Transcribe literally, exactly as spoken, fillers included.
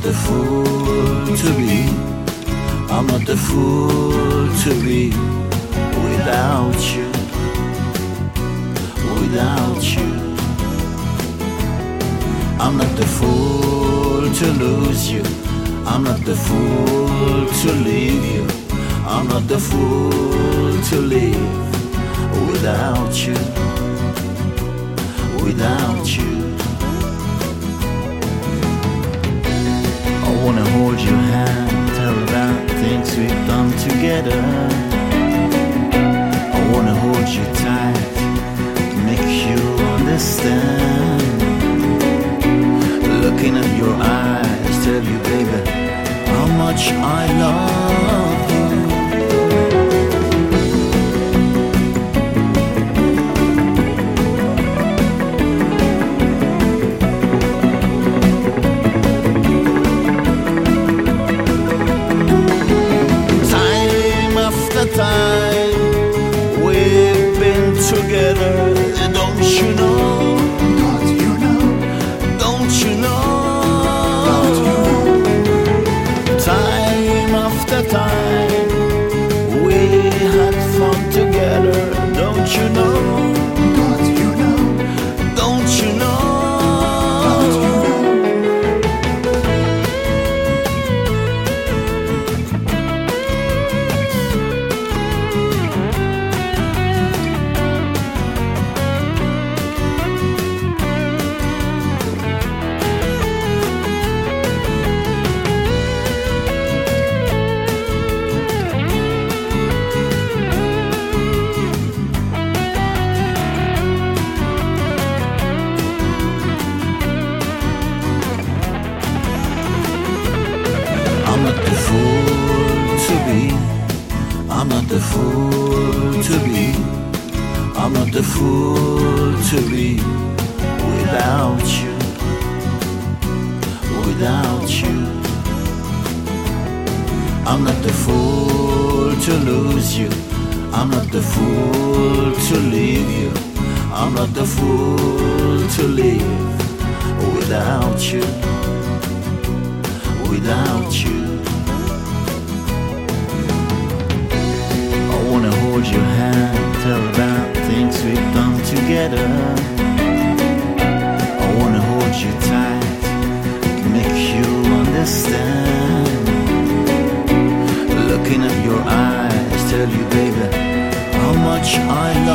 the fool to be. I'm not the fool to be without you, without you. I'm not the fool to lose you. I'm not the fool to leave you. I'm not the fool to live without you, without you. I wanna hold your hand, tell about things we've done together. I wanna hold you tight, make you understand. Looking at your eyes, tell you, baby, how much I love you. Time after time, we've been together, don't you know? Time we had fun together, don't you know? Don't you know? Don't you know? Don't you know? I'm not the fool to be. I'm not the fool to be. I'm not the fool to be without you, without you. I'm not the fool to lose you. I'm not the fool to leave you. I'm not the fool to live without you, without you. I wanna hold your hand, tell about things we've done together. I wanna hold you tight, make you understand. Looking at your eyes, tell you, baby, how much I love you.